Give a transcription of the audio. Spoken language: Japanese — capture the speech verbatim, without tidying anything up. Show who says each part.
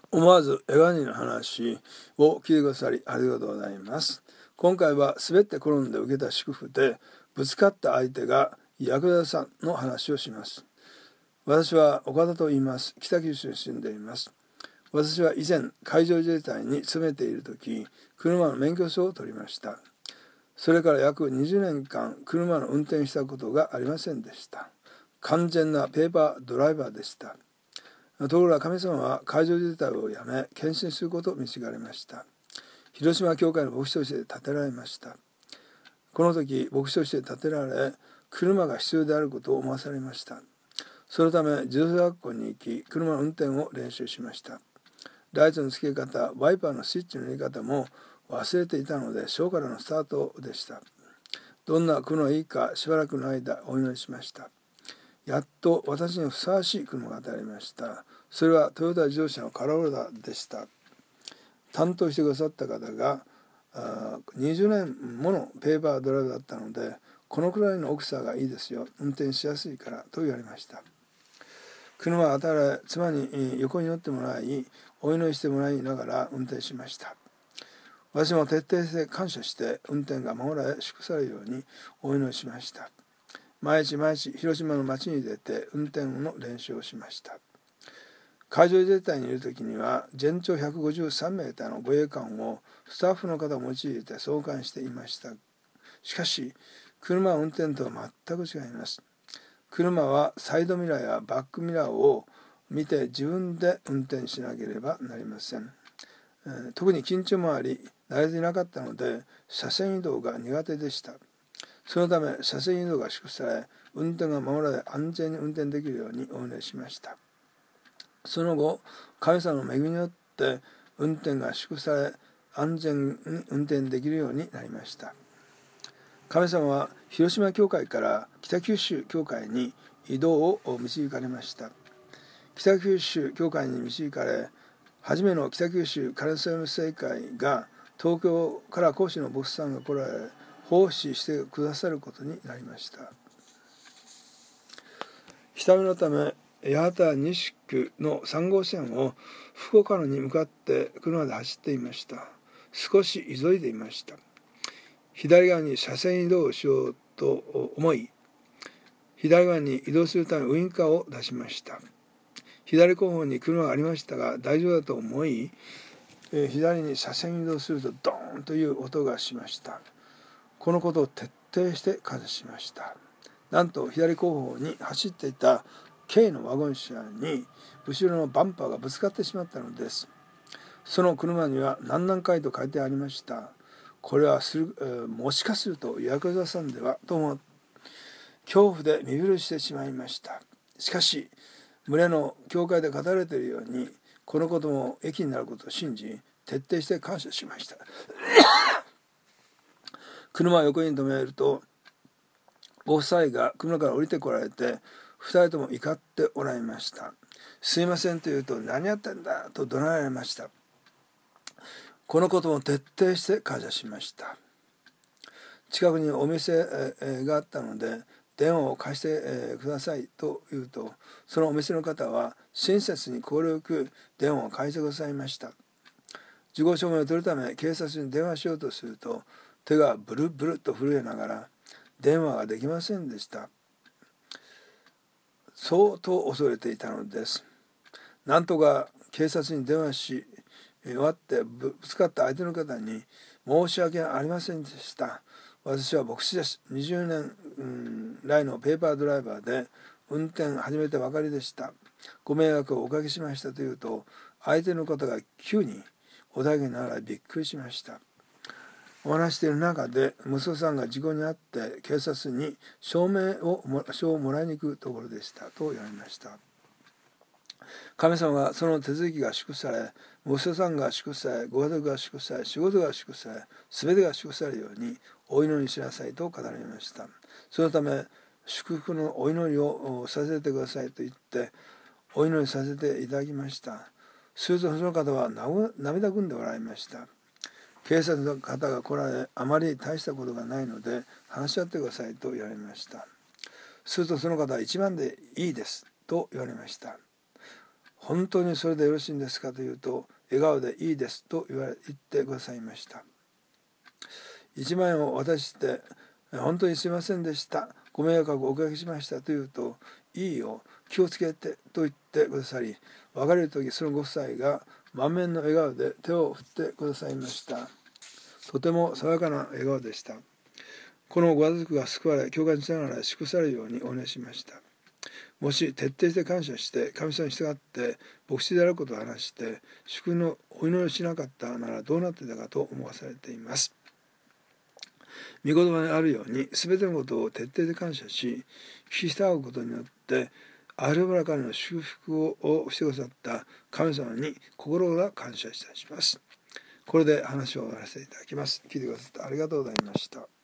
Speaker 1: 思わずエガニの話を聞いてくださりありがとうございます。今回は滑って転んで受けた祝福でぶつかった相手がヤクザさんの話をします。私は岡田と言います。北九州に住んでいます。私は以前海上自衛隊に勤めている時、車の免許証を取りました。それから約にじゅうねんかん車の運転したことがありませんでした。完全なペーパードライバーでした。ところが神様は海上自衛隊を辞め献身することを導かれました。広島教会の牧師として建てられました。この時牧師として建てられ、車が必要であることを思わされました。そのため自動車学校に行き、車の運転を練習しました。ライトの付け方、ワイパーのスイッチの入れ方も忘れていたので、小からのスタートでした。どんな車がいいかしばらくの間お祈りしました。やっと私にふさわしい車が当たりました。それはトヨタ自動車のカローラでした。担当してくださった方がにじゅうねんものペーパードライブだったので、このくらいの大きさがいいですよ、運転しやすいからと言われました。車が当たられ、妻に横に乗ってもらいお祈りしてもらいながら運転しました。私も徹底して感謝して運転が守られ祝福されるようにお祈りしました。毎日毎日広島の街に出て運転の練習をしました。海上自衛隊にいる時には全長ひゃくごじゅうさんメーターの護衛艦をスタッフの方を用いて操艦していました。しかし車運転とは全く違います。車はサイドミラーやバックミラーを見て自分で運転しなければなりません。えー、特に緊張もあり慣れていなかったので車線移動が苦手でした。そのため車線移動が祝福され、運転が守られ安全に運転できるようにお祈りしました。その後神様の恵みによって運転が祝福され安全に運転できるようになりました。神様は広島教会から北九州教会に移動を導かれました。北九州教会に導かれ、初めの北九州カリスマ聖会が東京から講師の牧師さんが来られ、奉仕してくださることになりました。下見のため八幡西区のさん号線を福岡に向かって車で走っていました。少し急いでいました。左側に車線移動をしようと思い、左側に移動するためウインカーを出しました。左後方に車がありましたが大丈夫だと思い、えー、左に車線移動するとドーンという音がしました。このことを徹底して感謝しました。なんと左後方に走っていた軽のワゴン車に後ろのバンパーがぶつかってしまったのです。その車には何々回と書いてありました。これはする、えー、もしかするとヤクザさんではと思う恐怖で身震してしまいました。しかし群れの教会で語られているようにこのことも益になることを信じ徹底して感謝しました車を横に止めるとご夫妻が車から降りてこられてふたりとも怒っておられました。すいませんと言うと何やってんだと怒鳴られました。このことも徹底して感謝しました。近くにお店があったので電話を貸してくださいと言うと、そのお店の方は親切に快く電話を返してくださいました。事故証明を取るため警察に電話しようとすると手がブルブルと震えながら電話ができませんでした。相当恐れていたのです。なんとか警察に電話し終わってぶつかった相手の方に申し訳ありませんでした。私は牧師です。にじゅうねん、うん、来のペーパードライバーで運転始めたばかりでした。ご迷惑をおかけしましたと言うと相手の方が急におだげながらびっくりしました。お話している中で息子さんが事故に遭って警察に証明を証をもらいに行くところでしたと言われました。神様はその手続きが祝福され、息子さんが祝福され、ご家族が祝福され、仕事が祝福され、全てが祝福されるようにお祈りしなさいと語られました。そのため祝福のお祈りをさせてくださいと言ってお祈りさせていただきました。するとその方は涙ぐんでおられました。警察の方が来られ、あまり大したことがないので話し合ってくださいと言われました。するとその方は一番でいいですと言われました。 本当にそれでよろしいんですかと言うと、笑顔でいいですと言われ言ってくださいました。いちまんえんを渡して、本当にすいませんでした、ご迷惑をおかけしましたと言うと、いいよ、気をつけてと言ってくださり、別れる時そのご夫妻が満面の笑顔で手を振ってくださいました。とても爽やかな笑顔でした。このご家族が救われ、教会にしながら祝されるようにお願いしました。もし徹底して感謝して神様に従って牧師であることを話して祝福のお祈りをしなかったならどうなっていたかと思わされています。御言葉にあるように全てのことを徹底で感謝し聞き従うことによってあふればらかの祝福をしてくださった神様に心から感謝いたします。これで話を終わらせていただきます。聞いてくださってありがとうございました。